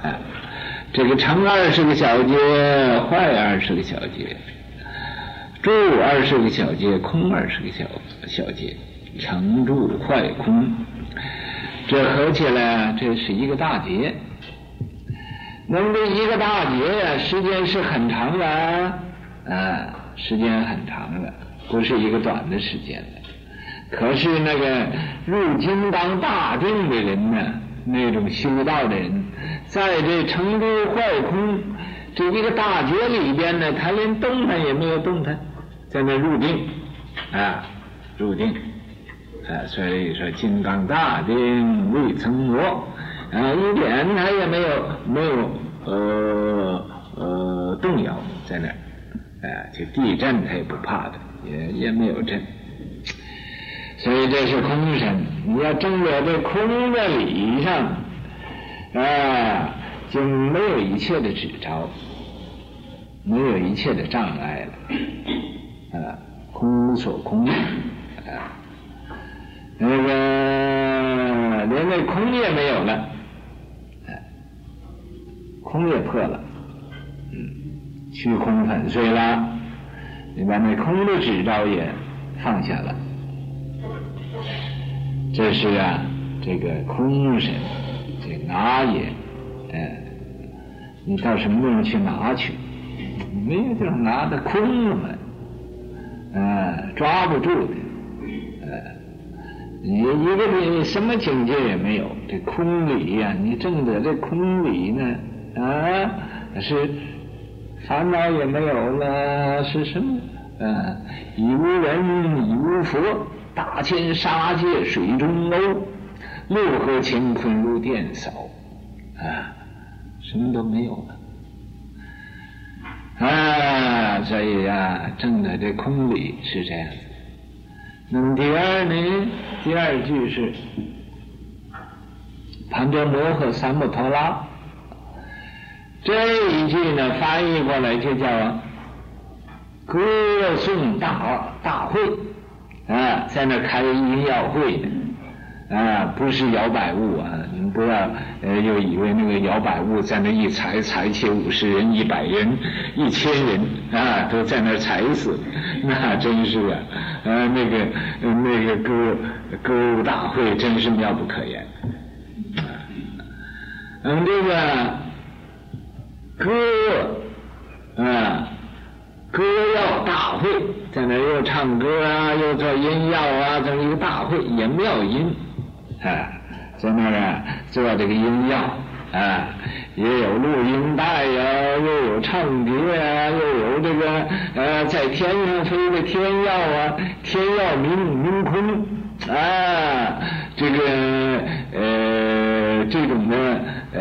这个成20个小节，坏20个小节，住20个小节，空20个小节，成住坏空，这合起来这是一个大节。那么这一个大节呀，时间是很长的时间很长了，不是一个短的时间了。可是那个入金刚大定的人呢，那种修道的人，在这成住坏空这一个大节里边呢，他连动弹也没有动弹，在那入定入定所以说金刚大定未曾磨一点他也没有动摇在那就地震他也不怕的，也没有震。所以这是空身，你要证了这空的理上就没有一切的执着，没有一切的障碍了空无所空那个连那空也没有了空也破了虚空粉碎了，你把那空的执着也放下了。这是这个空身，这拿也你到什么地方去拿去？没有地方拿的，空了嘛抓不住的你一个什么境界也没有，这空理你证得这空理呢是烦恼也没有了，是什么已无人已无佛，大千沙界水中欧，六合乾坤如电扫什么都没有了所以证得这空理是这样子。那么第二句是盘陀摩诃三摩陀拉，这一句呢翻译过来就叫歌颂大会在那开音药会不是摇摆物你们不要又以为那个摇摆物在那一裁起50人100人1000人都在那裁死，那真是那个歌舞大会真是妙不可言这个歌谣大会，在那又唱歌又做音药这么一个大会，也妙音在那做这个音药也有录音带又有唱碟又有这个在天上飞的天药天药明空这个这种的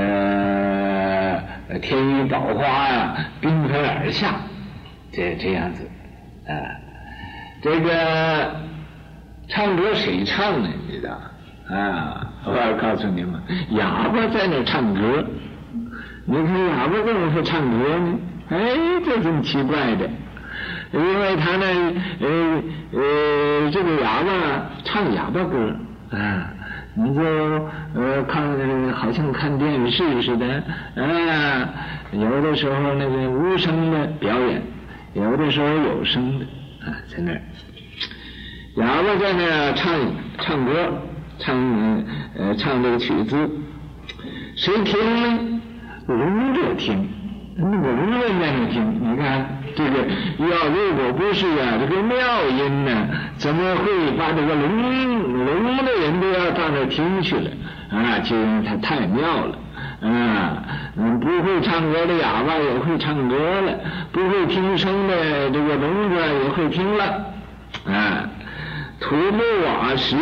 天衣宝花缤纷而下，这样子这个唱歌谁唱呢？你知道我要告诉你们，哑巴在那唱歌。你看哑巴怎么会唱歌呢？这挺奇怪的，因为他呢这个哑巴唱哑巴歌你就看好像看电视似的有的时候那个无声的表演，有的时候有声的在那儿哑巴在那唱歌唱这个曲子，谁听呢？聋者听，那个聋人在那听。你看这个如果不是这个妙音呢，怎么会把这个聋的人都要到那听去了就因为它太妙了不会唱歌的哑巴也会唱歌了，不会听声的这个聋子也会听了土木瓦石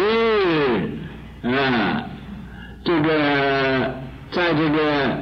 这个在这个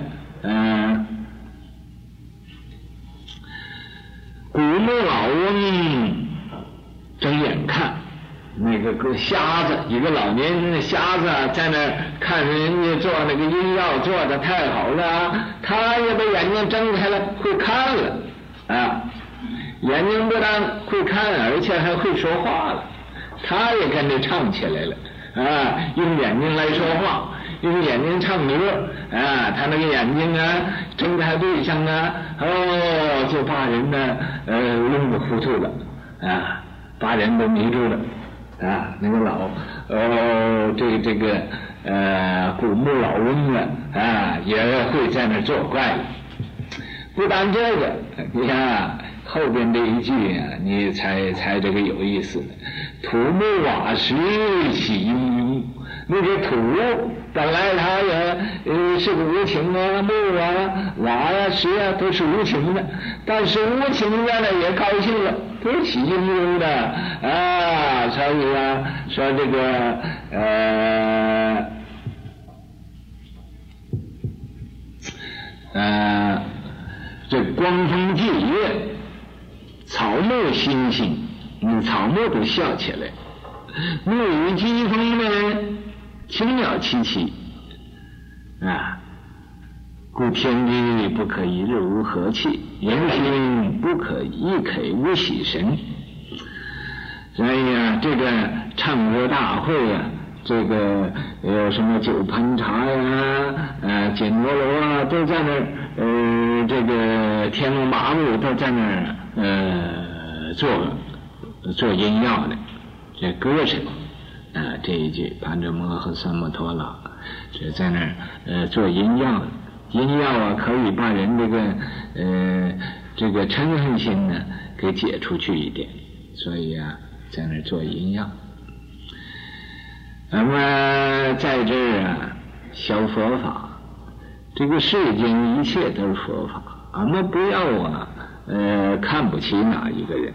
古木老翁睁眼看，那个瞎子，一个老年人的瞎子在那看人家做那个音药做的太好了他也把眼睛睁开了，会看了眼睛不但会看，而且还会说话了，他也跟着唱起来了用眼睛来说话， 一个眼睛唱歌啊，他那个眼睛啊睁开对象啊，就把人呢弄得糊涂了啊，把人都迷住了啊。那个这个古墓老翁啊也会在那作怪。不但这个，你看后边这一句啊，你才这个有意思。土木瓦石起庸庸，那个土本来它也是个无情啊，木啊、瓦啊、石啊都是无情的，但是无情的呢也高兴了，都起庸庸的啊。所以啊，说这个这光风霁月，草木欣欣，草木都笑起来。木雨疾风呢，青鸟萋萋啊。故天地不可一日无和气，人心不可一刻无喜神。所以啊，这个唱歌大会啊，这个有什么九盘茶呀、锦罗楼啊，都在那儿，这个天龙八部都在那儿做音乐的，这歌声啊，这一句盘着摩诃三摩陀罗，这在那儿做音乐，音乐啊可以把人这个嗔恨心呢给解出去一点，所以啊，在那儿做音乐。那么在这儿啊，学佛法，这个世间一切都是佛法，俺们不要看不起哪一个人，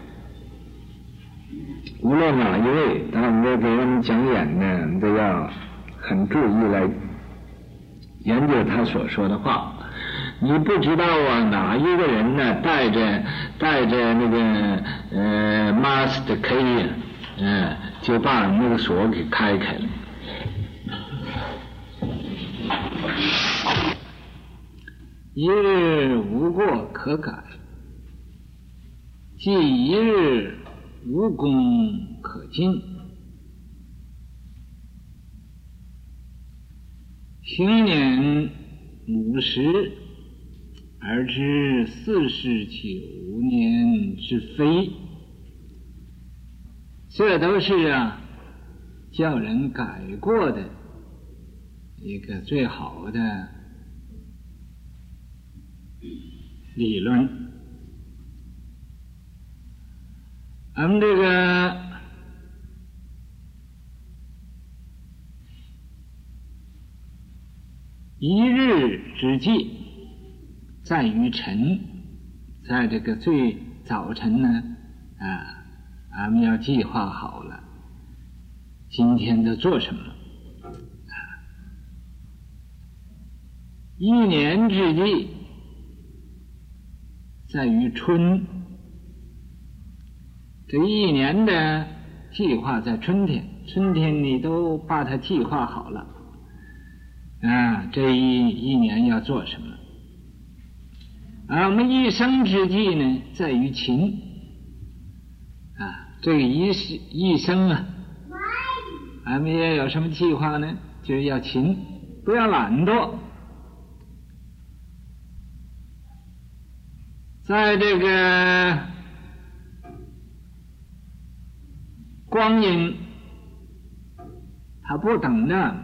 无论哪一位，当我们给他们讲演呢，都要很注意来研究他所说的话。你不知道啊，哪一个人呢带着那个master key 啊，就把那个锁给开了。一日无过可改，即一日无功可进。行年50而知49年之非，这都是叫人改过的一个最好的理论。俺们这个一日之计在于晨，在这个最早晨呢俺们要计划好了今天的做什么。一年之计在于春，这一年的计划在春天，春天你都把它计划好了这一年要做什么。我们一生之计呢在于勤这个一生俺们也有什么计划呢？就是要勤，不要懒惰。在这个光阴它不等着，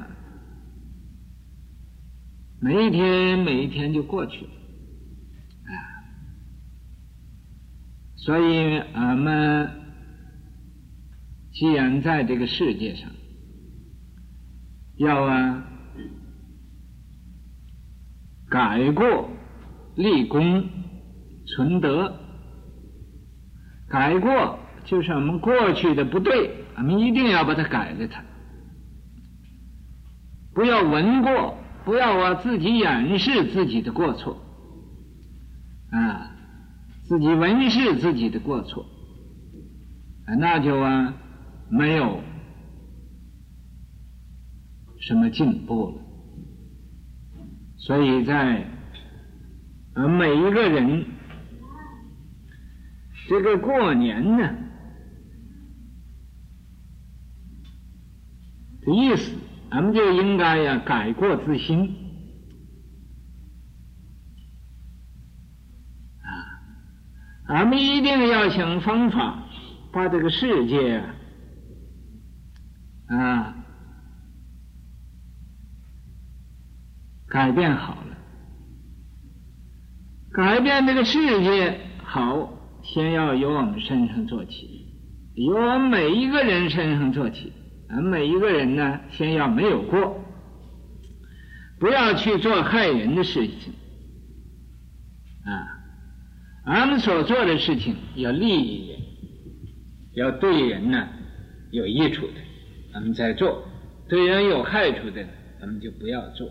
每一天就过去了所以俺们既然在这个世界上要改过立功存德，改过就是我们过去的不对，我们一定要把它改了它，不要闻过，不要自己掩饰自己的过错自己闻视自己的过错那就没有什么进步了。所以在每一个人这个过年呢的意思俺们就应该呀改过自新啊！俺们一定要想方法把这个世界改变好了。改变这个世界好，先要由我们身上做起，由我们每一个人身上做起。俺每一个人呢，先要没有过，不要去做害人的事情俺们所做的事情要利益人，要对人呢有益处的，俺们在做；对人有害处的，咱们就不要做。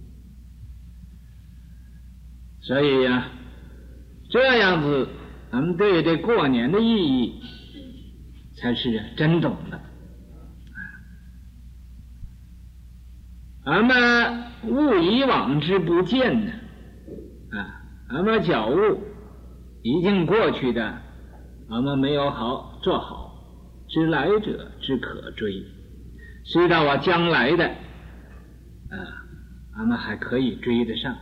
所以呀，这样子，咱们对这过年的意义才是真懂的。俺们误以往之不见呢，俺们觉悟已经过去的，俺们没有好做好，知来者之可追，知道将来的俺们还可以追得上。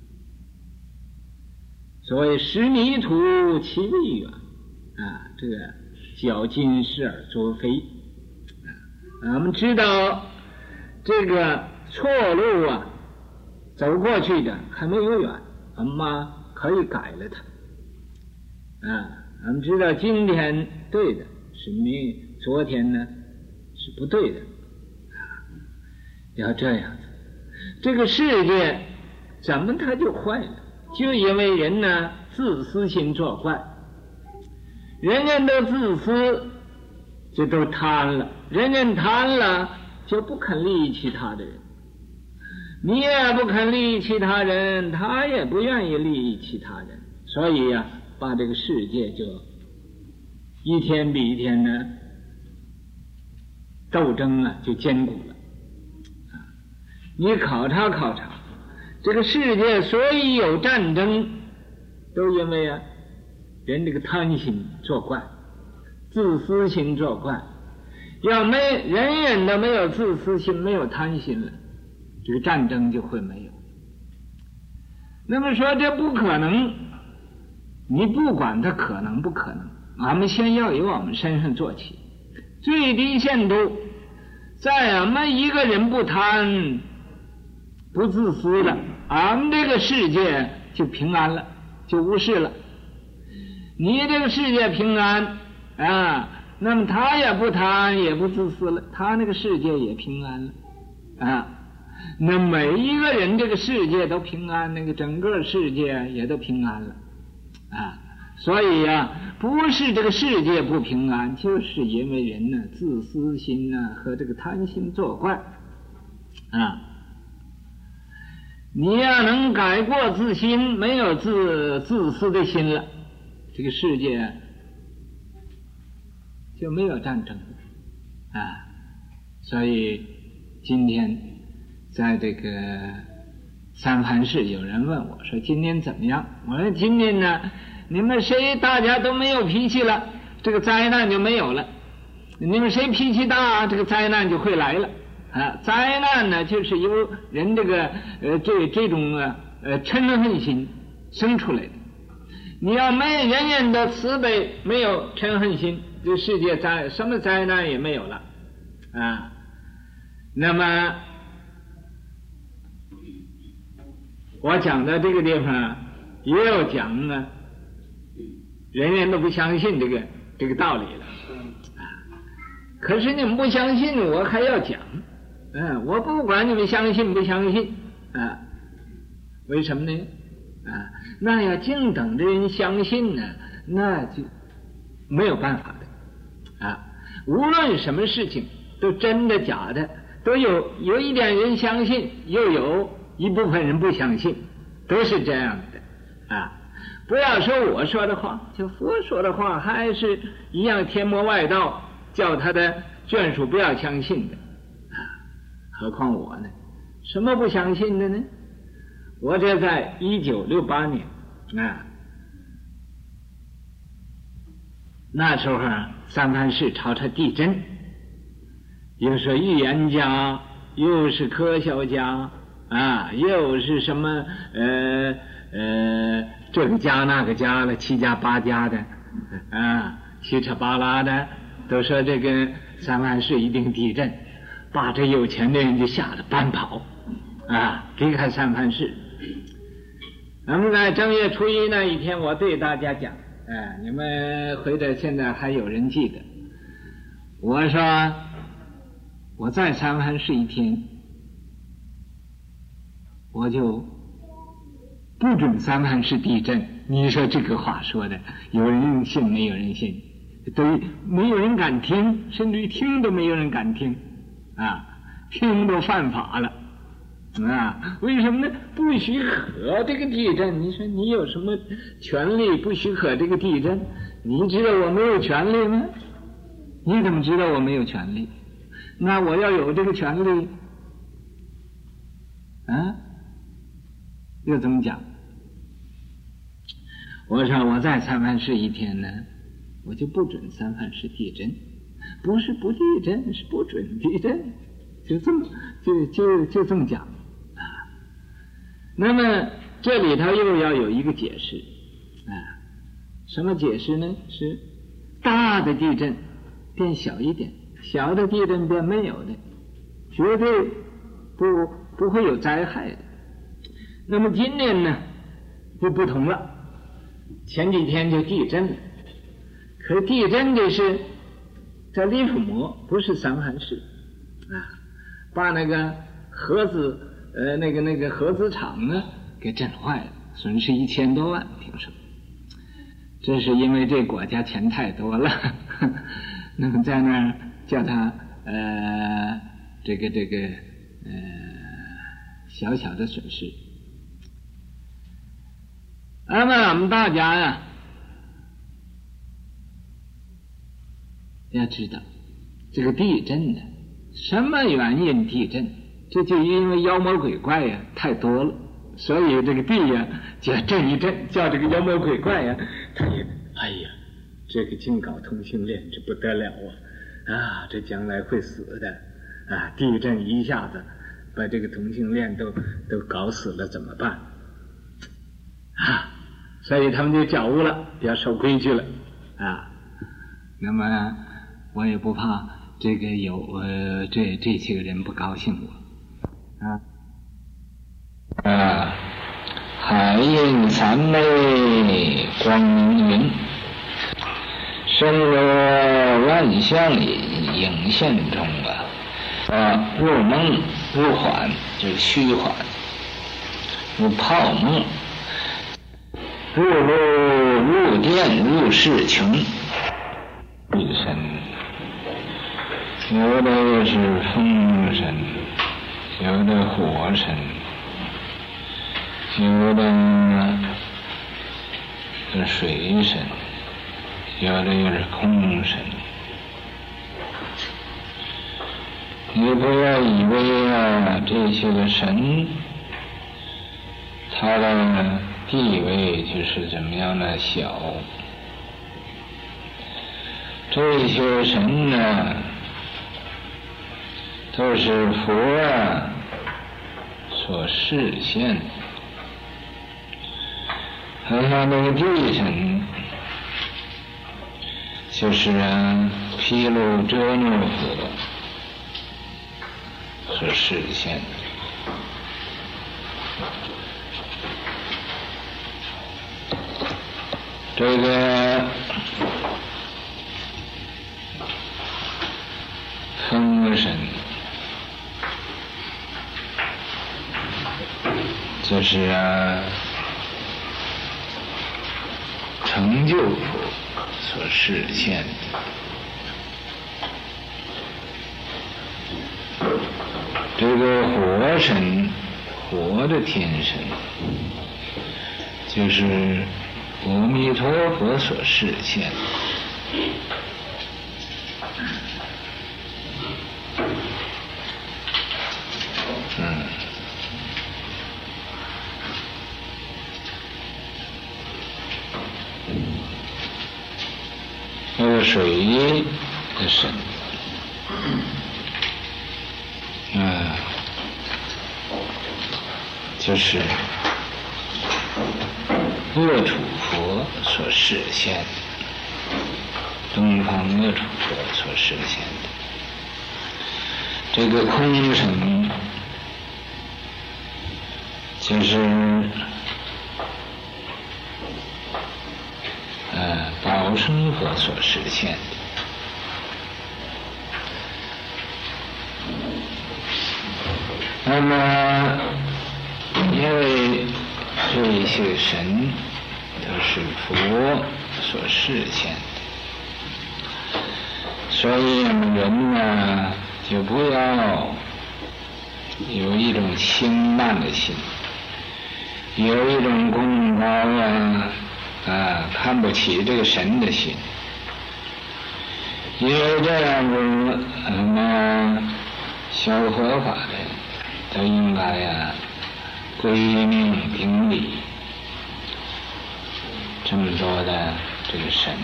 所谓识迷途其未远这个脚今失而作非俺们知道这个错路走过去的还没有远，俺们可以改了它俺们知道今天对的是昨天呢是不对的要这样子。这个世界怎么它就坏了？就因为人呢自私心作怪，人人都自私，就都贪了，人人贪了就不肯利益其他的人，你也不肯利益其他人，他也不愿意利益其他人，所以把这个世界就一天比一天呢斗争就坚固了你考察考察，这个世界所以有战争，都因为人这个贪心作怪，自私心作怪。要人人都没有自私心，没有贪心了，这个战争就会没有。那么说这不可能，你不管它可能不可能，俺们先要由我们身上做起，最低限度，在俺们一个人不贪不自私了，俺们这个世界就平安了，就无事了。你这个世界平安那么他也不贪也不自私了，他那个世界也平安了那每一个人这个世界都平安，那个整个世界也都平安了所以不是这个世界不平安，就是因为人呢自私心和这个贪心作怪你能改过自新，没有自私的心了，这个世界就没有战争所以今天在这个三藩市有人问我说今天怎么样，我说今天呢你们谁大家都没有脾气了，这个灾难就没有了，你们谁脾气大这个灾难就会来了灾难呢就是由人这个这种嗔恨心生出来的。你要人人的慈悲，没有嗔恨心，这世界什么灾难也没有了那么我讲到这个地方也有讲人人都不相信这个道理了可是你们不相信，我还要讲我不管你们相信不相信为什么呢那要净等着人相信呢，那就没有办法的无论什么事情都真的假的，都有一点人相信，又有一部分人不相信，都是这样的不要说我说的话，就佛说的话还是一样天魔外道，叫他的眷属不要相信的何况我呢，什么不相信的呢？我这在1968年那时候三藩市朝着地震，有说预言家又是科学家啊，又是什么这个家那个家的7家8家的啊，七叉八拉的，都说这个三藩市一定地震，把这有钱的人就吓得搬跑啊，离开三藩市。那么在正月初一那一天，我对大家讲，你们或者现在还有人记得，我说我在三藩市一天，我就不准三藩市地震。你说这个话说的，有人信没有人信，都没有人敢听，甚至于听都没有人敢听啊，听都犯法了啊！为什么呢？不许可这个地震。你说你有什么权利不许可这个地震？你知道我没有权利吗？你怎么知道我没有权利？那我要有这个权利啊，又怎么讲？我说我在三藩市一天呢，我就不准三藩市地震，不是不地震，是不准地震，就这么就这么讲啊。那么这里头又要有一个解释啊，什么解释呢？是大的地震变小一点，小的地震变没有的，绝对不会有灾害的。那么今年呢就不同了，前几天就地震了，可地震的是在利弗莫，不是三藩市啊，把那个核子那个核子厂呢给震坏了，损失1000多万，听说。这是因为这国家钱太多了，那么在那儿叫他这个小小的损失。那么我们大家呀，要知道这个地震呢，什么原因地震？这就因为妖魔鬼怪呀太多了，所以这个地呀就要震一震，叫这个妖魔鬼怪呀，他也哎呀，这个净搞同性恋，这不得了啊！这将来会死的啊！地震一下子把这个同性恋都搞死了，怎么办啊？所以他们就觉悟了，要守规矩了啊。那么我也不怕这个有这些个人不高兴我啊。海印三昧光明云，身若万象影现中入梦入幻，就是虚幻，入泡沫，入露入电入世穷，一身有的是风神，有的火神，有的是水神，有的又是空神。你不要以为这些个神他的地位就是怎么样的小，这些神呢都是佛所示现的。好像那个地神就是毗卢遮那佛所示现的。这个风神就是成就佛所示现的。这个火神，火的天神，就是阿弥陀佛所示现的。那个水的神， 就是恶楚佛所实现的，东方恶楚佛所实现的这个空神，就是宝生佛所实现的。那么因为这些神都是佛所示现的，所以人呢就不要有一种轻慢的心，有一种功高看不起这个神的心，因为这样子修佛法的都应该归命顶礼这么多的这个神，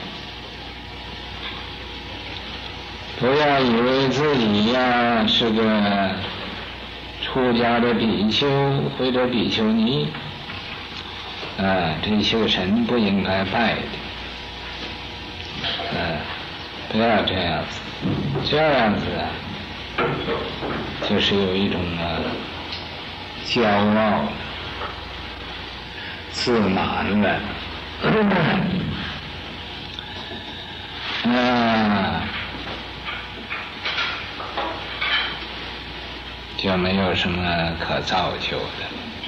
不要以为自己是个出家的比丘或者比丘尼，这些神不应该拜的，不要这样子，这样子就是有一种骄傲自满了，就没有什么可造就的。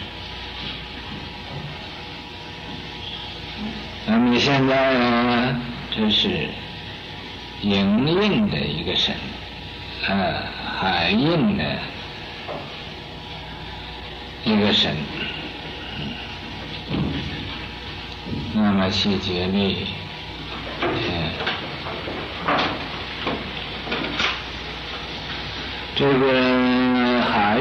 那么现在呢，这是营印的一个神，海印的一个神，那么细节里，这个海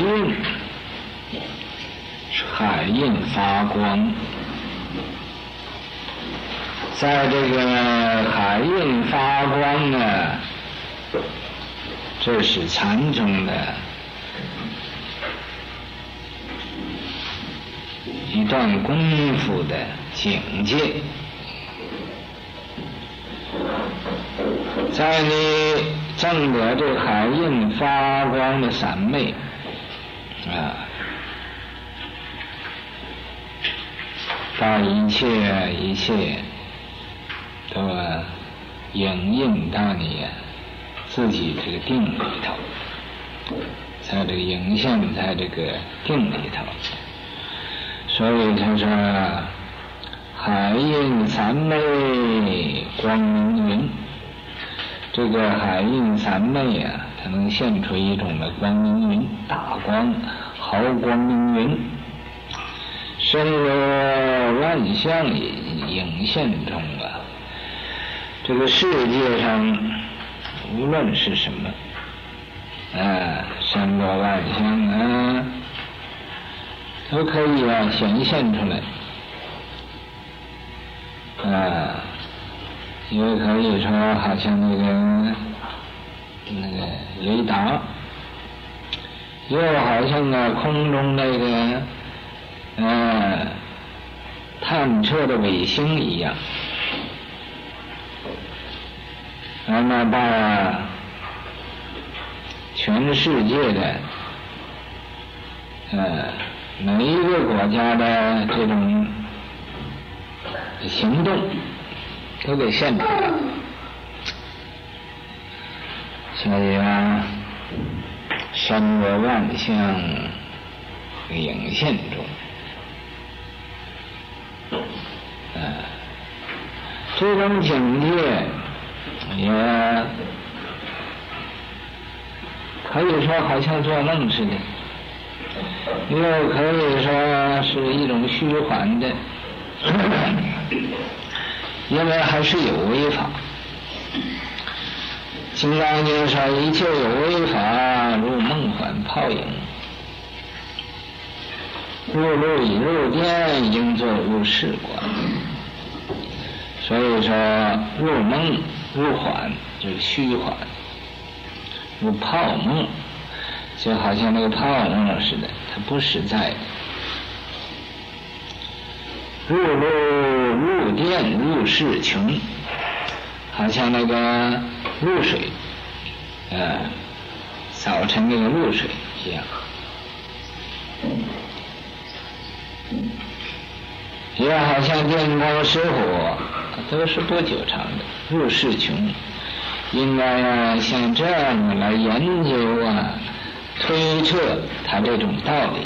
印发光，在这个海印发光呢，这是禅宗的一段功夫的境界。在你证得这海印发光的三昧把一切都影印到你自己这个定里头，在这个影现在这个定里头，所以他说海印三昧光明云，这个海印三昧它能现出一种的光明云，大光毫光明云，深入万象影现中这个世界上无论是什么山罗万象都可以显现出来，也可以说好像那个雷达，又好像空中那个探测的卫星一样，那么把全世界的每一个国家的这种行动都给现出来，所以山罗万象影现中，这种境界也可以说好像做梦似的，又可以说是一种虚幻的，因为还是有为法。金刚经说一切有为法如梦幻泡影，入路以入电，应作入世观。所以说入梦入幻就是虚幻，入泡梦就好像那个泡沫似的，它不实在， 入路入电入室穷，好像那个露水，早晨那个露水一样。也好像电光石火，都是不久长的。入室穷，应该像这样来研究推测他这种道理，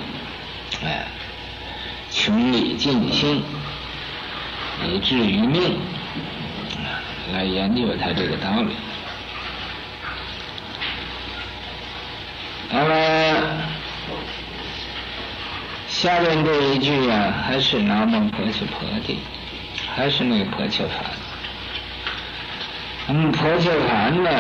穷理尽性，以至于命，来研究他这个道理。那么下面这一句还是南无婆伽婆帝，还是那个婆伽梵。婆伽梵呢，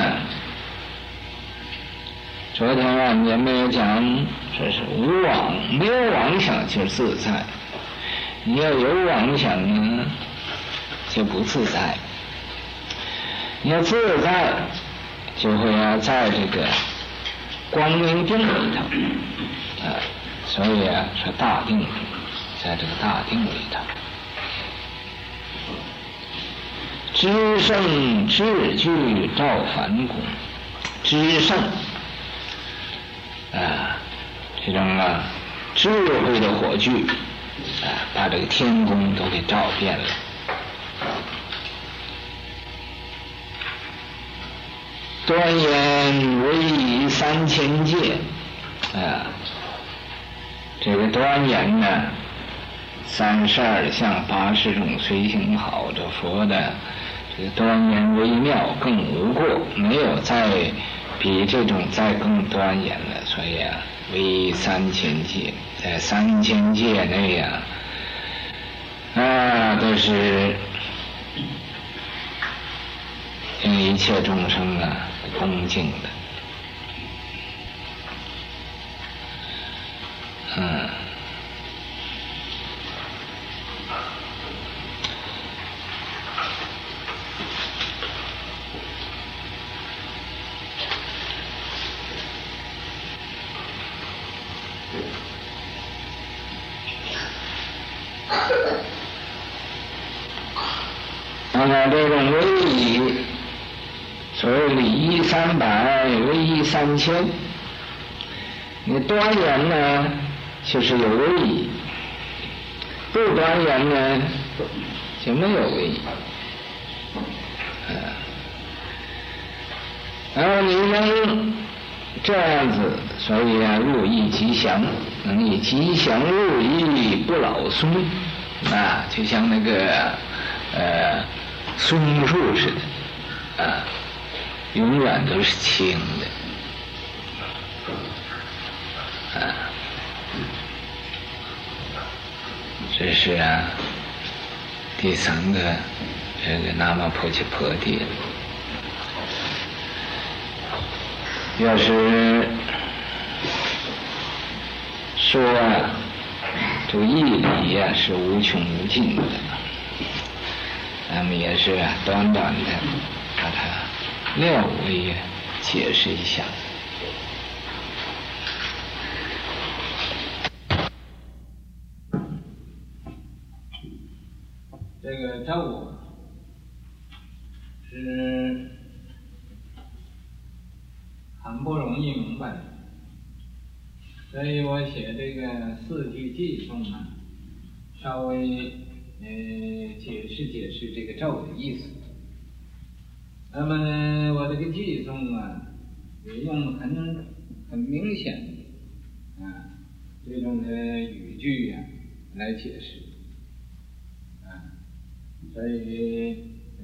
昨天也没有讲，说是无妄，没有妄想就自在，你要有妄想呢，就不自在。你要自在，就会在这个光明定里头，所以说大定，在这个大定里头，知圣智具照梵宫，知圣这种智慧的火炬把这个天宫都给照遍了。端严威仪3000界这个端严呢，32相80种随行好着佛的这个端严微妙，更无过，没有再比这种再更端严了。所以威仪3000界，在3000界内都是令一切众生恭敬的。那么这种威仪，所谓礼仪300，威仪3000，你端严呢，就是有威仪；不端严呢，就没有威仪。然后你能这样子，所以入意吉祥，能以吉祥入意，不老松就像那个松树似的永远都是青的这是第3个这个南无婆伽婆帝。要是说这个义理是无穷无尽的，那么也是短短的把它略微解释一下。这个咒是很不容易明白，所以我写这个4句偈颂稍微解释解释这个咒的意思。那么我这个偈颂也用很明显的这种的语句来解释所以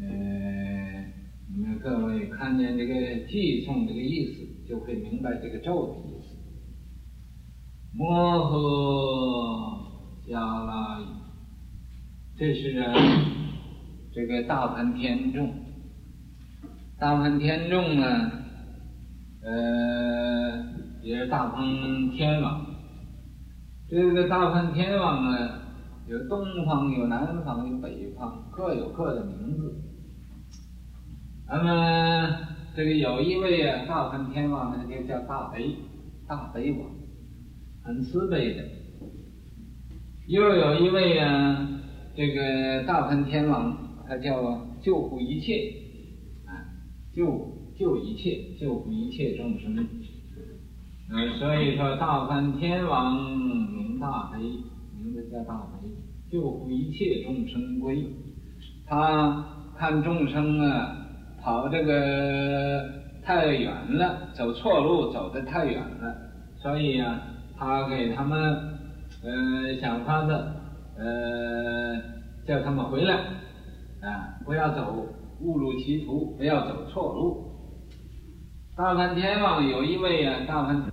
你们各位看见这个偈颂这个意思，就会明白这个咒的意思。摩诃迦拉伊，这是这个大梵天众。大梵天众呢，也是大梵天王。这个大梵天王有东方，有南方，有北方，各有各的名字。那么这个有一位大梵天王呢，就叫大悲王，很慈悲的。又有一位这个大梵天王，他叫救护一切，救一切，救护一切众生。所以说大梵天王名大悲，名字叫大悲，救护一切众生归。他看众生啊跑这个太远了，走错路走得太远了，所以啊他给他们想法子叫他们回来不要走误入歧途，不要走错路。大梵天王有一位大梵